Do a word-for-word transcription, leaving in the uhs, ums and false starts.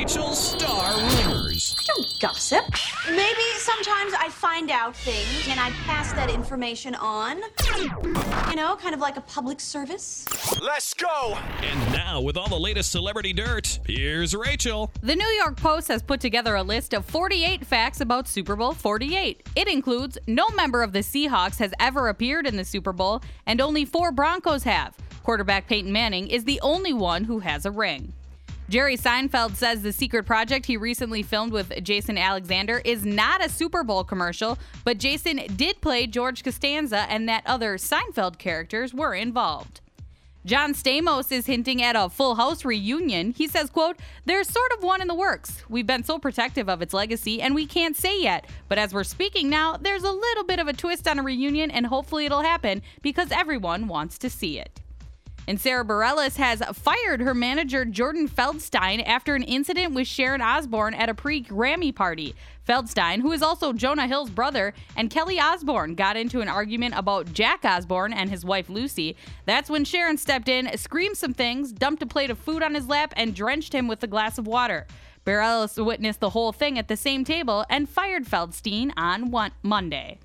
Rachel's Star Rumors. I don't gossip. Maybe sometimes I find out things and I pass that information on. You know, kind of like a public service. Let's go! And now, with all the latest celebrity dirt, here's Rachel. The New York Post has put together a list of forty-eight facts about Super Bowl forty-eight. It includes no member of the Seahawks has ever appeared in the Super Bowl, and only four Broncos have. Quarterback Peyton Manning is the only one who has a ring. Jerry Seinfeld says the secret project he recently filmed with Jason Alexander is not a Super Bowl commercial, but Jason did play George Costanza and that other Seinfeld characters were involved. John Stamos is hinting at a Full House reunion. He says, quote, "There's sort of one in the works. We've been so protective of its legacy and we can't say yet. But as we're speaking now, there's a little bit of a twist on a reunion and hopefully it'll happen because everyone wants to see it." And Sarah Bareilles has fired her manager Jordan Feldstein after an incident with Sharon Osbourne at a pre-Grammy party. Feldstein, who is also Jonah Hill's brother, and Kelly Osbourne got into an argument about Jack Osbourne and his wife Lucy. That's when Sharon stepped in, screamed some things, dumped a plate of food on his lap, and drenched him with a glass of water. Bareilles witnessed the whole thing at the same table and fired Feldstein on one Monday.